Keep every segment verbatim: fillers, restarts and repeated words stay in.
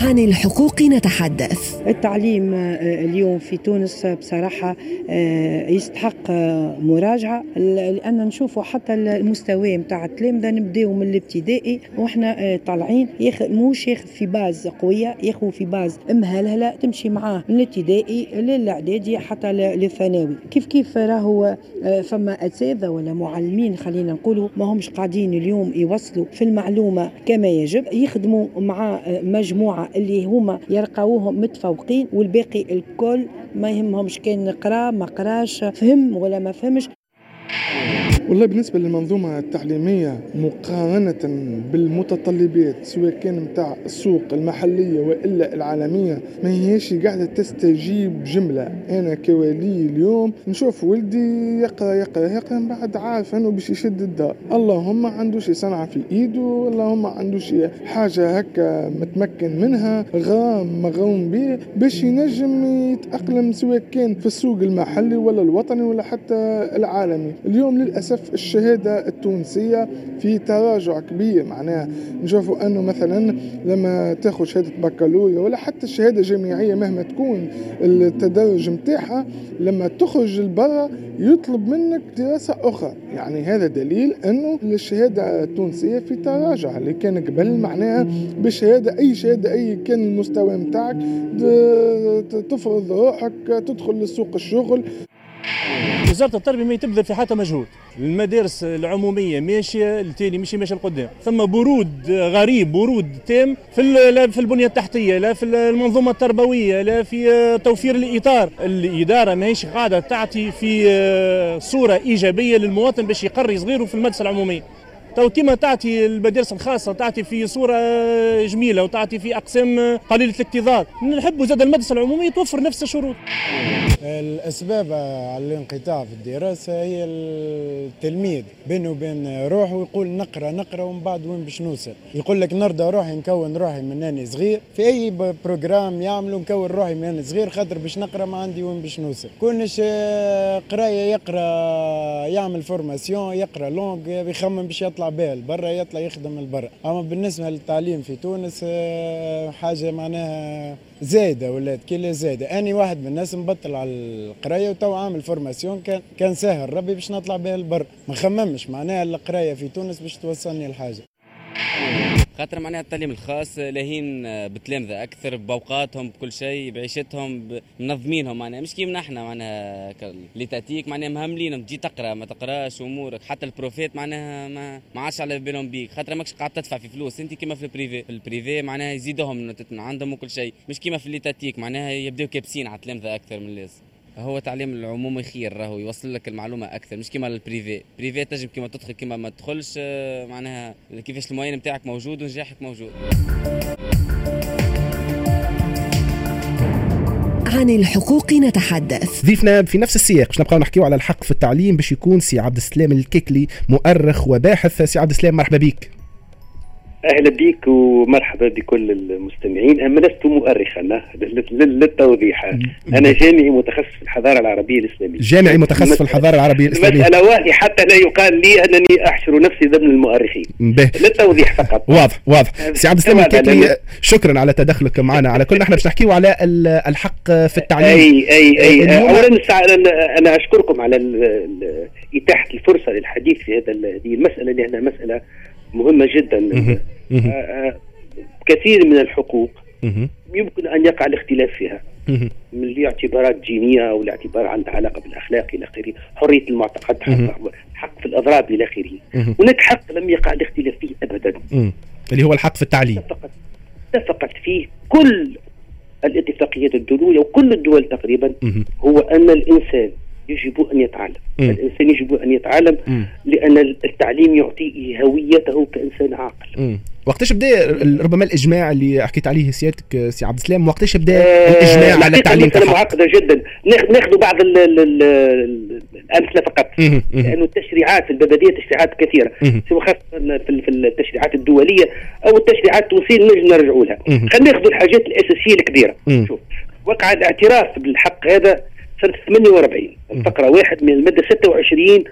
عن الحقوق نتحدث. التعليم اليوم في تونس بصراحة يستحق مراجعة، لأن نشوفوا حتى المستوى متاع التلامذة نبداو من الابتدائي وإحنا طالعين ياخذ موش ياخذ في باز قوية، ياخذ في باز مهلهلة تمشي معاه من الابتدائي للإعدادي حتى للثانوي. كيف كيف راهو فما أساتذة ولا معلمين خلينا نقولوا ما همش قاعدين اليوم يوصلوا في المعلومة كما يجب، يخدموا مع مجموعة اللي هما يرقوهم متفوقين والباقي الكل ما يهمهمش كان قرا ما قراش فهم ولا ما فهمش. والله بالنسبة للمنظومة التعليمية مقارنة بالمتطلبات سواء كان متاع السوق المحلية وإلا العالمية ما هيش قاعدة تستجيب جملة. أنا كوالي اليوم نشوف ولدي يقرأ يقرأ يقرأ بعد عارف أنه باش يشد الدار، اللهم عنده شي صنعة في إيده، اللهم عنده شي حاجة هكا متمكن منها غام مغروم به باش ينجم يتأقلم سواء كان في السوق المحلي ولا الوطني ولا حتى العالمي. اليوم للأسف الشهادة التونسية في تراجع كبير، معناها نشوفوا أنه مثلا لما تاخد شهادة بكالوريا ولا حتى الشهادة جامعية مهما تكون التدرج متاعها لما تخرج البرة يطلب منك دراسة أخرى. يعني هذا دليل أنه الشهادة التونسية في تراجع. اللي كان قبل معناها بشهادة أي شهادة أي كان المستوى متاعك تفرض روحك تدخل لسوق الشغل. وزارة التربية ما تبذل في حتى مجهود، المدارس العمومية ماشية التالي ماشي ماشي القدام، ثم برود غريب برود تام في لا في البنية التحتية لا في المنظومة التربوية لا في توفير الإطار. الإدارة ماهيش قاعدة تعطي في صورة إيجابية للمواطن باش يقري صغيره في المدرسة العمومية. تو كما تعطي المدارس الخاصة تعطي في صورة جميلة وتعطي في أقسام قليلة الاكتظاظ، نحب زاد المدرسة العمومية توفر نفس الشروط. الأسباب على الانقطاع في الدراسة هي التلميذ بينه وبين روحه يقول نقرأ نقرأ ومن بعد وين باش نوصل، يقول لك نرضى روحي نكون روحي من أنا صغير في أي بروجرام يعملوا نكون روحي من أنا صغير خاطر باش نقرأ ما عندي وين باش نوصل. كونش قراية يقرأ يعمل فورماسيون يقرأ لونج يخمم باش يطلع بال برا يطلع يخدم البرا. أما بالنسبة للتعليم في تونس حاجة معناها زايدة ولا كلا زايدة. أنا واحد من الناس مبطل على القراية وتو عامل فورماسيون كان كان سهل ربي باش نطلع بها البر، ما خممش معناها القراية في تونس باش توصلني الحاجة. خاطر معناها التعليم الخاص لاهين بتلامذة أكثر بأوقاتهم بكل شيء بعيشتهم منظمينهم، معناها مش كيما نحنا معناها اللي تأتيك معناها مهملينهم تجي تقرأ ما تقراش أمورك. حتى البروفيت معناها ما ما عادش على بالهم بيك خاطر ماكش قاعد تدفع في فلوس أنت كيما في البريفي. في البريفي معناها يزيدهم عندهم وكل شيء، مش كيما في اللي تأتيك معناها يبدأوا كابسين على التلامذة أكثر من اللازم. هو تعليم العمومي خير راهو يوصل لك المعلومه اكثر، مش كيما البريفي. بريفي تجب كيما تدخل كيما ما تدخلش، معناها كيفاش المعين نتاعك موجود ونجاحك موجود. عن الحقوق نتحدث. ضيفنا في نفس السياق باش نبقاو نحكيو على الحق في التعليم باش يكون سي عبد السلام الكيكلي مؤرخ وباحث. سي عبد السلام مرحبا بك. أهلا بك ومرحبا بكل المستمعين. أما لست مؤرخا للتوضيح، أنا جامعي متخصص في الحضارة العربية الإسلامية. جامعي متخصص في الحضارة العربية الإسلامية. مسألة واضحة حتى لا يقال لي أنني أحشر نفسي ضمن المؤرخين. للتوضيح فقط. واضح واضح. سي عبد السلام الكيكلي شكرا على تدخلك معنا. على كل نحن باش نحكيو على الحق في التعليم. أي أي أي أولا أنا أشكركم على إتاحة الفرصة للحديث في هذا هذه المسألة لأنها مسألة مهمة جدا. آه كثير من الحقوق يمكن أن يقع الاختلاف فيها من الاعتبارات دينية أو الاعتبار عندها علاقة بالأخلاق إلى آخره، حرية المعتقد، حق في الأضراب إلى آخره. هناك حق لم يقع الاختلاف فيه أبدا اللي هو الحق في التعليم. اتفقت, اتفقت فيه كل الاتفاقيات الدولية وكل الدول تقريبا هو أن الإنسان يجب أن يتعلم. م. الإنسان يجب أن يتعلم م. لأن التعليم يعطيه هويته كإنسان عاقل. م. وقتاش بدأ ربما الإجماع اللي حكيت عليه سيادتك سي عبد السلام، وقتاش بدأ آه الإجماع على التعليم كحق؟ معقدة جدا. ناخذ بعض الأمثلة فقط لأنه التشريعات البلدية تشريعات كثيرة سواء خاصة في التشريعات الدولية أو التشريعات التونسية نجي نرجعوا لها. خلينا ناخذ الحاجات الأساسية الكبيرة. م. شوف وقع الاعتراف بالحق هذا سنة ثمانية وأربعين الفقرة واحد من المادة ستة وعشرين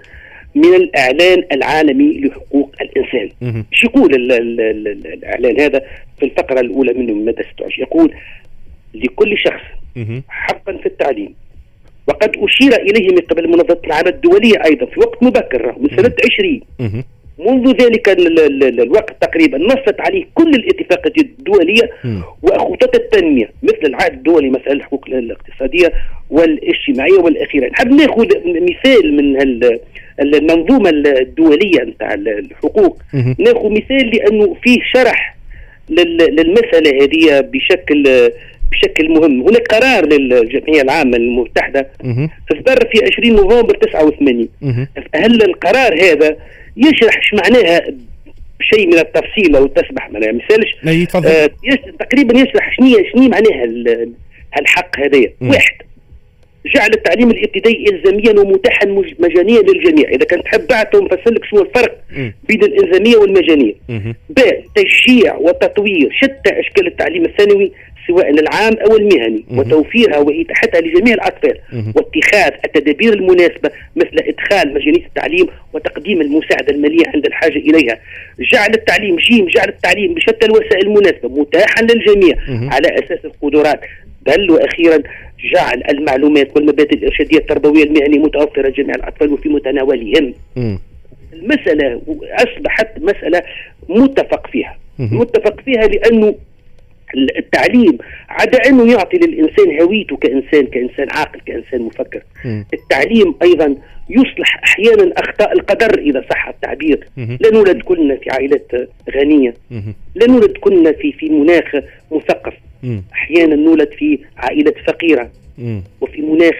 من الإعلان العالمي لحقوق الإنسان. ايش يقول ال ال ال ال الإعلان هذا في الفقرة الأولى منه من مادة ستة وعشرين؟ يقول لكل شخص حقا في التعليم، وقد أشير إليه من قبل منظمة العمل الدولية أيضا في وقت مبكر من سنة عشرين. منذ ذلك الوقت تقريبا نصت عليه كل الاتفاقات الدولية وخطط التنمية مثل العهد الدولي مثلا الحقوق الاقتصادية والاجتماعية والأخيرة. نحب ناخذ مثال من المنظومة الدولية نتاع الحقوق، ناخذ مثال لأنه فيه شرح للمسألة هذه بشكل بشكل مهم. هناك قرار للجمعية العامة المتحدة اصدر في عشرين نوفمبر تسعة وثمانين. هل القرار هذا يشرح ايش معناها شيء من التفصيل لو تسمح معنا مثالش آه تقريبا يشرح شنو شنو معناها هالحق هذايا. واحد، جعل التعليم الابتدائي الزاميا ومتاحا مجانيا للجميع. اذا كنت تحب بعته نفسر لك شنو الفرق بين الالزاميه والمجانيه. ب، تشجيع وتطوير شتى اشكال التعليم الثانوي سواء العام او المهني وتوفيرها واتاحتها لجميع الاطفال واتخاذ التدابير المناسبه مثل ادخال مجانيه التعليم وتقديم المساعده الماليه عند الحاجه اليها. جعل التعليم جيم جعل التعليم بشتى الوسائل المناسبه متاحا للجميع على اساس القدرات. بل واخيرا جعل المعلومات والمبادئ الارشاديه التربويه المهنيه متوفره لجميع الاطفال وفي متناولهم. المساله اصبحت مساله متفق فيها متفق فيها لانه التعليم عدا أنه يعطي للإنسان هويته كإنسان كإنسان عاقل كإنسان مفكر. م. التعليم أيضا يصلح أحيانا أخطاء القدر إذا صح التعبير. لا نولد كلنا في عائلات غنية، لا نولد كلنا في في مناخ مثقف. م. أحيانا نولد في عائلات فقيرة م. وفي مناخ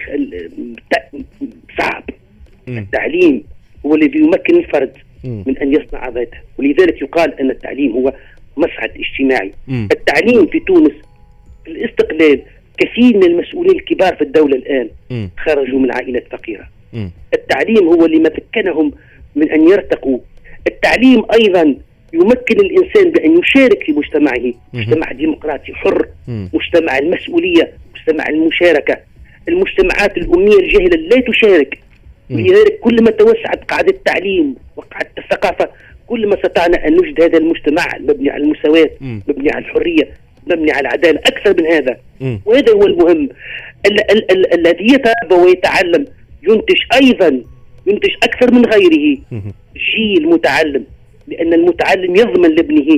صعب. م. التعليم هو الذي يمكن الفرد م. من أن يصنع ذاته، ولذلك يقال أن التعليم هو مصعد اجتماعي. م. التعليم في تونس في الاستقلال كثير من المسؤولين الكبار في الدولة الآن م. خرجوا من عائلات فقيرة. م. التعليم هو اللي مكنهم من أن يرتقوا. التعليم أيضا يمكن الإنسان بأن يشارك في مجتمعه، م. مجتمع ديمقراطي حر، م. مجتمع المسؤولية، مجتمع المشاركة. المجتمعات الأمية الجاهلة لا تشارك، ولذلك كل ما توسعت قاعدة التعليم وقاعدة الثقافة كل ما استطعنا أن نجد هذا المجتمع المبني على المساواة، مبني على الحرية، مبني على العدالة أكثر من هذا. م. وهذا هو المهم. ال- ال- ال- الذي يتربى ويتعلم ينتج أيضا ينتج أكثر من غيره جيل متعلم، لأن المتعلم يضمن لابنه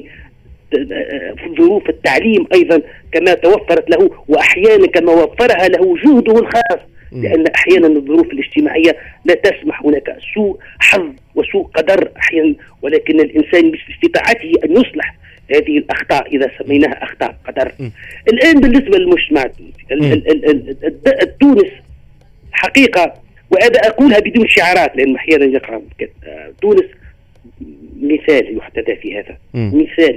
ظروف التعليم أيضا كما توفرت له، وأحيانا كما وفرها له جهده الخاص، لأن أحيانا الظروف الاجتماعية لا تسمح. هناك سوء حظ وسوء قدر أحيانا، ولكن الإنسان باستطاعته أن يصلح هذه الأخطاء إذا سميناها أخطاء قدر. م. الآن بالنسبة للمجتمع التونس حقيقة، وهذا أقولها بدون شعارات لأن أحيانا يقرأ تونس مثال يحتذى في هذا. م. مثال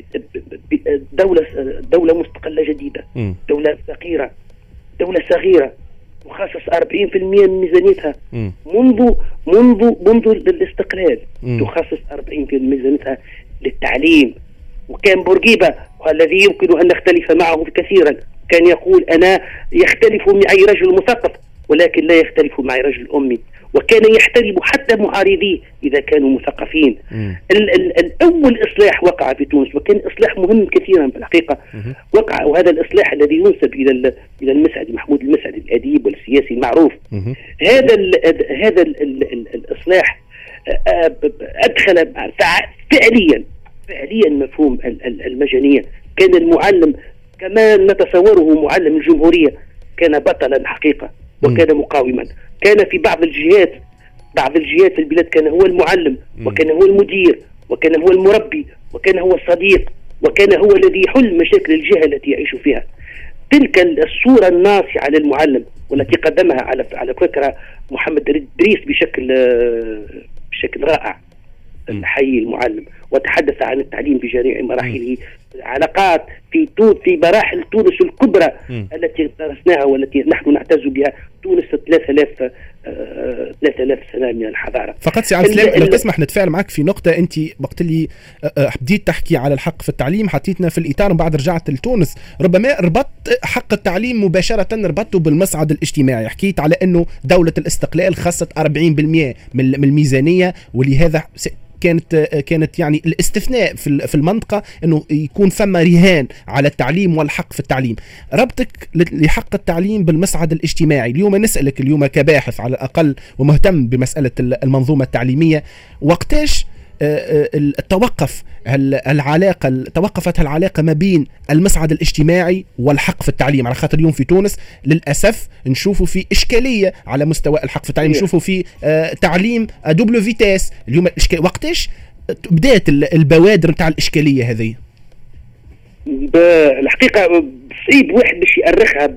دولة دولة مستقلة جديدة، م. دولة فقيرة، دولة صغيرة تخصص أربعين بالمئة من ميزانيتها منذ منذ منذ الاستقلال، م. تخصص أربعين بالمئة من ميزانيتها للتعليم. وكان بورقيبة الذي يمكن أن نختلف معه كثيرا كان يقول أنا يختلف معي رجل مثقف ولكن لا يختلف معي رجل أمي، وكان يحترم حتى معارضيه إذا كانوا مثقفين. ال- ال- الأول إصلاح وقع في تونس وكان إصلاح مهم كثيرا في الحقيقة وقع، وهذا الإصلاح الذي ينسب إلى إلى المسعدي محمود المسعدي الأديب والسياسي المعروف. هذا ال هذا ال ال ال الإصلاح أدخل فعليا فعليا مفهوم المجانية. كان المعلم كما نتصوره معلم الجمهورية كان بطلا حقيقة وكان مقاوما. كان في بعض الجهات بعض الجهات في البلاد كان هو المعلم وكان هو المدير وكان هو المربي وكان هو الصديق وكان هو الذي يحل مشاكل الجهة التي يعيش فيها. تلك الصورة الناصعة للمعلم والتي قدمها على على فكرة محمد إدريس بشكل بشكل رائع، حي المعلم، وتحدث عن التعليم بجميع مراحله. علاقات في في مراحل تونس الكبرى م. التي درسناها والتي نحن نعتز بها. تونس ثلاثة آلاف ثلاثة آلاف سنة من الحضارة. فقط سي عبد السلام لو تسمح نتفاعل معك في نقطة، أنت وقت اللي بديت تحكي على الحق في التعليم حطيتنا في الإطار وبعد رجعت لتونس، ربما ربطت حق التعليم مباشرة ربطته بالمصعد الاجتماعي، حكيت على أنه دولة الاستقلال خصت أربعين بالمئة من الميزانية، ولهذا كانت كانت يعني الاستثناء في في المنطقه انه يكون ثم رهان على التعليم والحق في التعليم. ربطك لحق التعليم بالمصعد الاجتماعي، اليوم نسالك اليوم كباحث على الاقل ومهتم بمساله المنظومه التعليميه، وقتاش توقف العلاقة توقفت العلاقة ما بين المصعد الاجتماعي والحق في التعليم؟ على خاطر اليوم في تونس للأسف نشوفوا في إشكالية على مستوى الحق في التعليم، نشوفوا في تعليم دوبل فيتاس اليوم. وقتاش بدأت البوادر نتاع الإشكالية هذه؟ بالحقيقة صعيب واحد باش يأرخها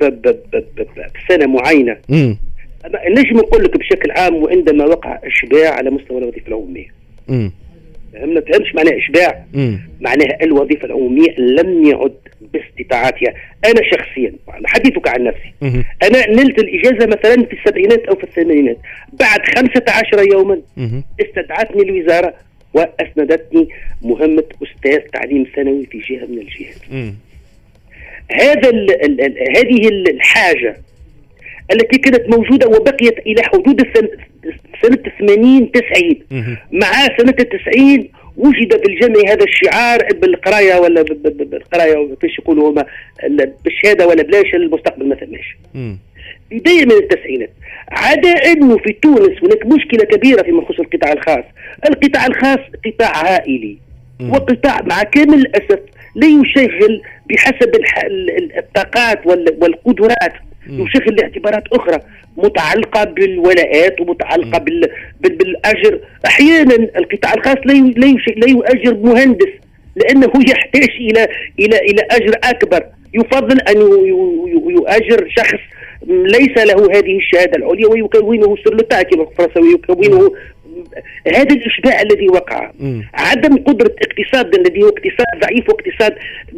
بسنة معينة. م. نجم نقول لك بشكل عام وعندما وقع إشباع على مستوى الوظيفة العمومية. امم ما تفهمش معناها إشباع. مم. معناها الوظيفة العمومية لم يعد باستطاعتها. أنا شخصيا حديثك عن نفسي. مم. أنا نلت الإجازة مثلا في السبعينات أو في الثمانينات، بعد خمسة عشر يوما مم. استدعتني الوزارة وأسندتني مهمة أستاذ تعليم ثانوي في جهة من الجهات. مم. هذا ال ال ال هذه الحاجة التي كانت موجودة وبقيت إلى حدود سنة ثمانين تسعين، مع سنة التسعين وجد في الجامعة هذا الشعار بالقراية ولا بالقراية فيش يقولوا هما بالشهادة ولا بلاش المستقبل ما ثماش. بداية من التسعينات، عدا أنه في تونس هناك مشكلة كبيرة فيما يخص القطاع الخاص. القطاع الخاص قطاع عائلي وقطاع مع كامل الأسف لا يشغل بحسب الطاقات والقدرات، يشغل لاعتبارات أخرى متعلقة بالولاءات ومتعلقة بال... بال... بالأجر. أحيانا القطاع الخاص لا ي... لا, يش... لا يؤجر مهندس لأنه يحتاج إلى إلى إلى أجر أكبر، يفضل أن ي... ي... يؤجر شخص ليس له هذه الشهادة العليا ويكونه سرلتا كما الفرنساوي يكونه. هذا الإشباع الذي وقع، م. عدم قدرة اقتصاد الذي هو اقتصاد ضعيف واقتصاد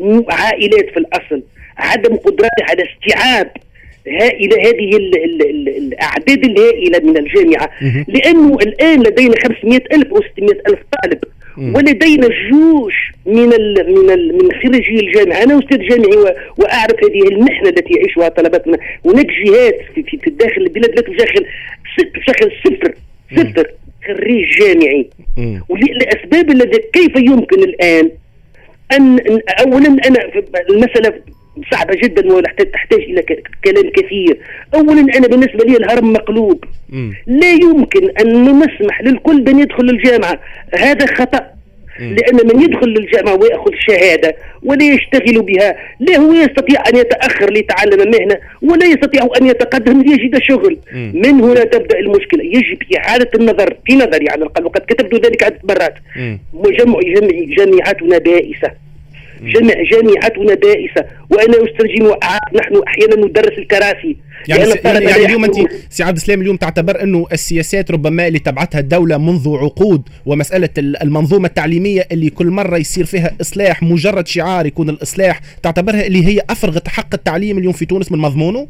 عائلات في الأصل، عدم قدرته على استيعاب هائلة هذه ال ال ال الأعداد الهائلة من الجامعة، م. لأنه الآن لدينا خمسمائة ألف أو ستمائة ألف طالب، م. ولدينا جيوش من ال من ال من خريجي الجامعة. أنا أستاذ جامعي وأعرف هذه المحنة التي يعيشها طلبتنا. هناك جهات في, في, في الداخل البلاد لا تشغل تشغل صفر صفر خريج جامعي، ولأسباب التي كيف يمكن الآن أن أولا أنا المسألة صعبة جدا وتحتاج إلى كلام كثير. أولا أنا بالنسبة لي الهرم مقلوب، لا يمكن أن نسمح للكل بأن يدخل الجامعة، هذا خطأ. لأن من يدخل للجامعة ويأخذ شهادة ولا يشتغل بها، لا هو يستطيع أن يتأخر ليتعلم مهنة ولا يستطيع أن يتقدم ليجد شغل. من هنا تبدأ المشكلة. يجب إعادة النظر في نظري على الأقل، وقد كتبت ذلك عدة مرات. جمع جامعاتنا بائسة، جمع جامعاتنا بائسة، وأنا أسترجم نحن أحيانا ندرس الكراسي. يعني, يعني, يعني اليوم أنت سي عبد السلام اليوم تعتبر أنه السياسات ربما اللي تبعتها الدولة منذ عقود ومسألة المنظومة التعليمية اللي كل مرة يصير فيها إصلاح مجرد شعار يكون الإصلاح، تعتبرها اللي هي أفرغت حق التعليم اليوم في تونس من مضمونه؟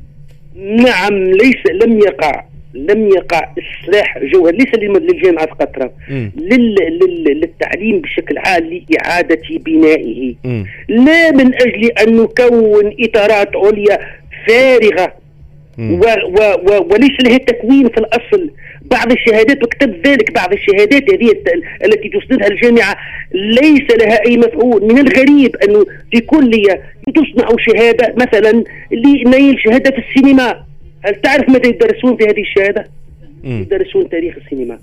نعم، ليس لم يقع لم يقع إصلاح جوهر، ليس للجامعة فقط، لل... لل... للتعليم بشكل عام لإعادة بنائه. م. لا من أجل أن نكون إطارات عليا فارغة و... و... و... وليس لها تكوين في الأصل. بعض الشهادات وكتب ذلك، بعض الشهادات هذه التي تسندها الجامعة ليس لها أي مفعول. من الغريب أنه في كلية تصنع شهادة مثلا لنيل شهادة في السينما. هل تعرف ماذا يدرسون في هذه الشهادة؟ م. يدرسون تاريخ السينما،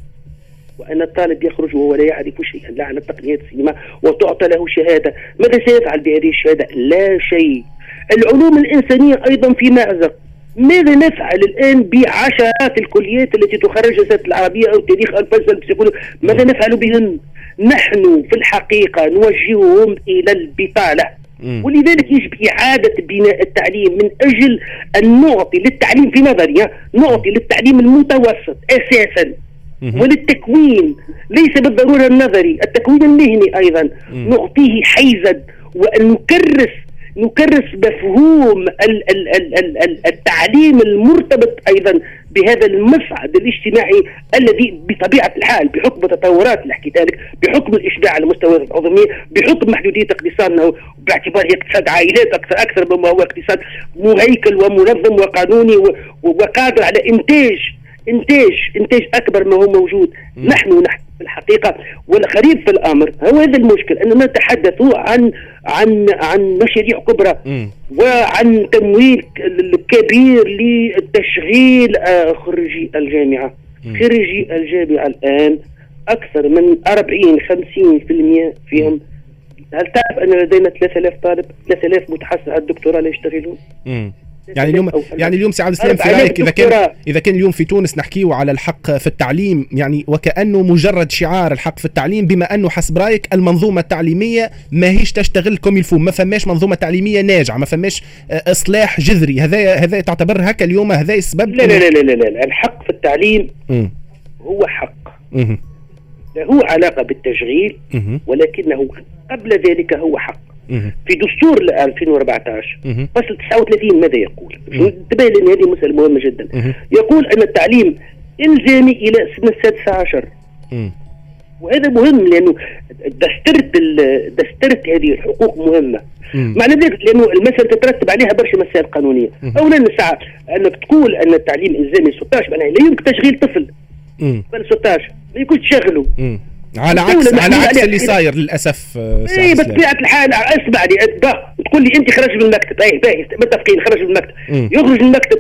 وأن الطالب يخرج وهو لا يعرف شيئا لا عن تقنيات السينما وتعطى له شهادة. ماذا سيفعل بهذه الشهادة؟ لا شيء. العلوم الإنسانية أيضا في مأزق. ماذا نفعل الآن بعشرات الكليات التي تخرج السياسة العربية أو التاريخ أو الفلسفة؟ ماذا نفعل بهن؟ نحن في الحقيقة نوجههم إلى البطالة. ولذلك يجب إعادة بناء التعليم من أجل أن نعطي للتعليم في نظري نعطي للتعليم المتوسط أساسا وللتكوين، ليس بالضرورة النظري، التكوين المهني أيضا نعطيه حيزا، وأن نكرس نكرس مفهوم ال ال ال ال التعليم المرتبط أيضا بهذا المصعد الاجتماعي الذي بطبيعة الحال بحكم التطورات اللي حكيت لك، بحكم الإشباع على مستوى العظمية، بحكم محدودية اقتصادنا باعتباره اقتصاد عائلات أكثر أكثر مما هو اقتصاد مهيكل ومنظم وقانوني وقادر على إنتاج إنتاج إنتاج أكبر ما هو موجود. م. نحن نحن في الحقيقة والغريب في الأمر هو هذا المشكل، أننا نتحدث عن عن عن مشاريع كبرى م. وعن تمويل كبير لتشغيل خريجي الجامعة. م. خريجي الجامعة الآن أكثر من أربعين خمسين بالمئة فيهم. هل تعرف أن لدينا ثلاثة آلاف طالب، ثلاثة آلاف متحصل على الدكتوراه لا يشتغلون؟ م. يعني اليوم يعني اليوم سي عبد السلام في رايك اذا كان اذا كان اليوم في تونس نحكيو على الحق في التعليم، يعني وكانه مجرد شعار الحق في التعليم، بما انه حسب رايك المنظومه التعليميه ما هيش تشتغل كم يلفون، ما فماش منظومه تعليميه ناجعه، ما فماش اصلاح جذري. هذا هذا تعتبر هكا اليوم هذا السبب؟ لا لا لا لا لا الحق في التعليم م. هو حق م. له علاقه بالتشغيل م. ولكنه قبل ذلك هو حق. في دستور ألفين وأربعة عشر فصل تسعة وثلاثين ماذا يقول؟ انتبه لأن هذه مسألة مهمة جدا. يقول أن التعليم إلزامي إلى سن السادسة عشر، وهذا مهم لأنه دسترت دسترت هذه الحقوق مهمة. معنى ذلك لأنه المسألة تترتب عليها برشا مسائل قانونية. أولا الساعة أنك تقول أن التعليم إلزامي ستة عشر معناها لا يمكن تشغيل طفل بل ستة عشر ما يكونش تشغله، على عكس على عكس اللي صاير للاسف. اي بطبيعه الحال اسمع لي تقول لي انت خرج من المكتب، اي باهي متفقين خرج من المكتب، م. يخرج من المكتب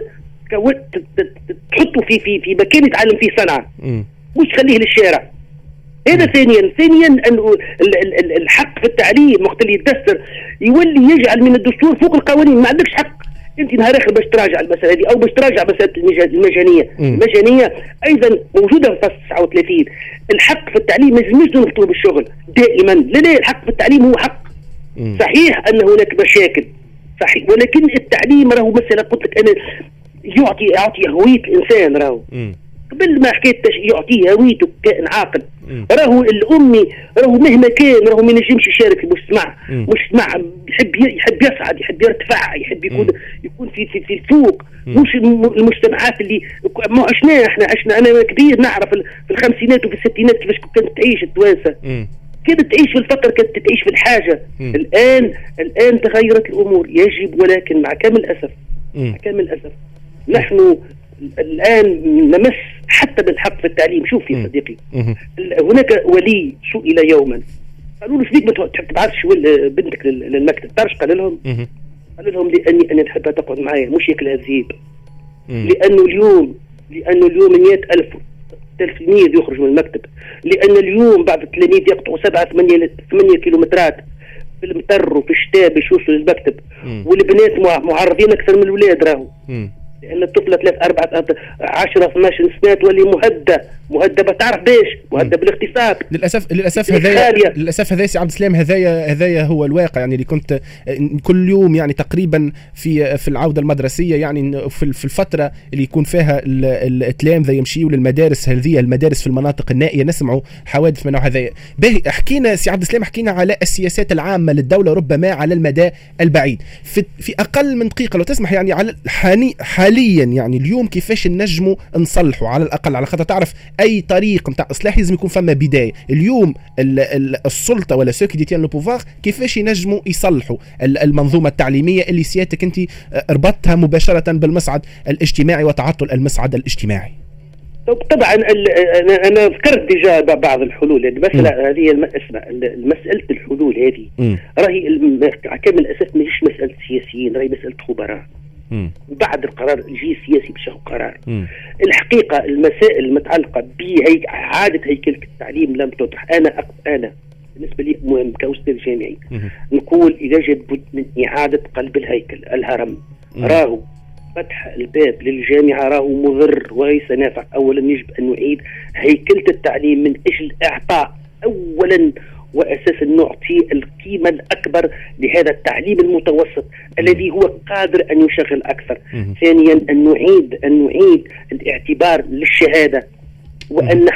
تحطه في في في مكان يتعلم فيه صنعه، مش خليه للشارع. هذا ثانيا ثانيا انه الحق في التعليم وقت اللي يتدستر يولي يجعل من الدستور فوق القوانين. ما عندكش حق انت نهار اخر باش تراجع المساله هذه او باش تراجع مساله المجانيه. م. المجانيه ايضا موجوده في فصل تسعة وثلاثين. الحق في التعليم ما يلزمش نربطوه بالشغل دائما، لا لا الحق في التعليم هو حق. م. صحيح ان هناك مشاكل صحيح، ولكن التعليم راهو مساله قلت لك انا يعطي يعطي هويه الانسان. راهو قبل ما حكيت يعطيه هويته كائن عاقل. راهو الامي راهو مهما كان راهو ما ينجمش يشارك في المجتمع، مجتمع يحب يحب يصعد، يحب يرتفع، يحب يكون م. يكون في في, في الفوق. م. مش المجتمعات اللي ما عشناها احنا عشنا انا كبير نعرف في الخمسينات وفي الستينات كيفاش كانت تعيش التوانسه، كانت تعيش في الفقر، كانت تعيش في الحاجه. م. الان الان تغيرت الامور يجب، ولكن مع كامل الاسف مع كامل الاسف نحن الآن نمس حتى بالحق في التعليم. شوف يا صديقي، هناك ولي سئل يوما قالوا له شبيك ما تبعثش بنتك للمكتب؟ تعرف قال لهم؟ قال لهم لأني أنا نحبها تقعد معايا مش ياكلها الذئب. لأنه اليوم لأنه اليوم مئة ألف تلميذ يخرج من المكتب، لأن اليوم بعض التلاميذ يقطعوا سبعة ثمانية ثمانية كيلومترات في المطر وفي الشتاء باش يوصلوا للمكتب، والبنات معرضين أكثر من الولاد. راهو لأن الطفلة ثلاث أربعة عشرة اثناش سنة تولي مهدة مهدة تعرف باش مهدة بالاغتصاب. للأسف للأسف هذايا للأسف هذايا سي عبد السلام هذايا هذايا هو الواقع. يعني اللي كنت كل يوم يعني تقريبا في في العودة المدرسية، يعني في في الفترة اللي يكون فيها التلامذة يمشيوا للمدارس هذه المدارس في المناطق النائية نسمعوا حوادث من هذايا. باهي حكينا سي عبد السلام حكينا على السياسات العامة للدولة ربما على المدى البعيد. في في أقل من دقيقة لو تسمح يعني على حاني حاليا يعني اليوم كيفاش نجموا نصلحوا على الاقل، على خاطر تعرف اي طريق نتاع اصلاح لازم يكون فما بدايه. اليوم ال ال السلطه ولا سو كي ديتيان لو بوفوار كيفاش ينجموا يصلحوا المنظومه التعليميه اللي سيادتك انت ربطتها مباشره بالمصعد الاجتماعي وتعطل المصعد الاجتماعي؟ طبعا انا انا ذكرت ديجا بعض الحلول. المساله هذه اسمع مساله الحلول هذه راهي كامل الاساس ماهيش مساله سياسيين، راهي مساله خبراء. وبعد القرار الجي السياسي باش ياخذ قرار. مم. الحقيقه المسائل المتعلقه بإعادة هيكلة التعليم لم تطرح. انا انا بالنسبه لي مهم كاستاذ جامعي نقول اذا جد من اعاده قلب الهيكل الهرم. مم. راهو فتح الباب للجامعه راهو مضر وليس نافع. اولا يجب ان نعيد هيكلة التعليم من اجل اعطاء اولا وأساسا نعطي القيمة الأكبر لهذا التعليم المتوسط الذي هو قادر أن يشغل أكثر. ثانيا أن نعيد أن نعيد الاعتبار للشهادة، وأن نحث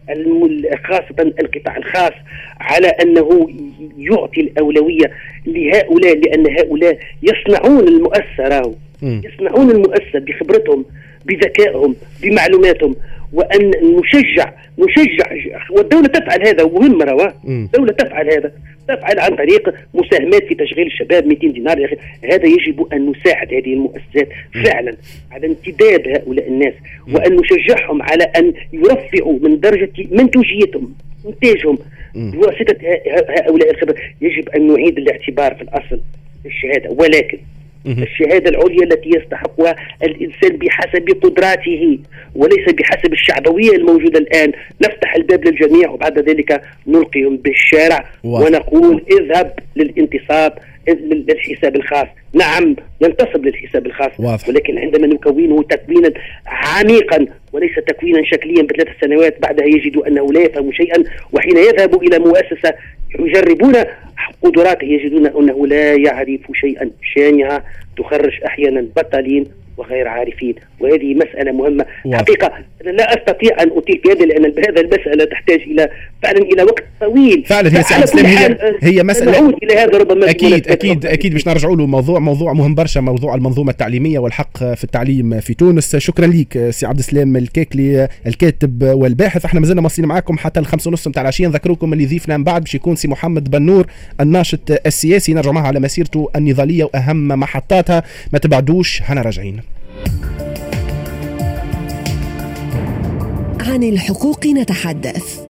خاصة القطاع الخاص على أنه يعطي الأولوية لهؤلاء، لأن هؤلاء يصنعون المؤسسة، يصنعون المؤسسة بخبرتهم بذكائهم بمعلوماتهم، وأن نشجع نشجع والدولة تفعل هذا، ومهم رواه الدولة تفعل هذا، تفعل عن طريق مساهمات في تشغيل الشباب مئتين دينار يا أخي. هذا يجب أن نساعد هذه المؤسسات فعلا على امتداد هؤلاء الناس، وأن نشجعهم على أن يرفعوا من درجة منتوجيتهم إنتاجهم بواسطة هؤلاء الخبرات. يجب أن نعيد الاعتبار في الأصل الشهادة، ولكن الشهادة العليا التي يستحقها الإنسان بحسب قدراته وليس بحسب الشعبوية الموجودة الآن. نفتح الباب للجميع وبعد ذلك نلقيهم بالشارع ونقول اذهب للانتصاب للحساب الخاص. نعم ننتصب للحساب الخاص واضح. ولكن عندما نكونه تكوينا عميقا وليس تكوينا شكليا بثلاث سنوات بعدها يجد أنه لا يفهم شيئا، وحين يذهب إلى مؤسسة يجربون قدراته يجدون أنه لا يعرف شيئا. شانها تخرج أحيانا بطلين وغير عارفين، وهذه مسألة مهمة واضح. حقيقة أنا لا أستطيع أن أطيل بهذا لأن هذا المسألة تحتاج إلى فعلا إلى وقت طويل. فعلا هي سعد سلام هي, هي مسألة إلى هذا ربما أكيد أكيد أكيد باش نرجعوا له. موضوع موضوع مهم برشا، موضوع المنظومة التعليمية والحق في التعليم في تونس. شكرا ليك سي عبد السلام الكاكلي الكاتب والباحث. احنا مازلنا مواصلين معاكم حتى الخمسة ونص نتاع العشية. نذكركم اللي ضيفنا من بعد باش يكون سي محمد بنور الناشط السياسي، نرجع معه على مسيرته النضالية وأهم محطاتها. ما تبعدوش هنا راجعين. عن الحقوق نتحدث.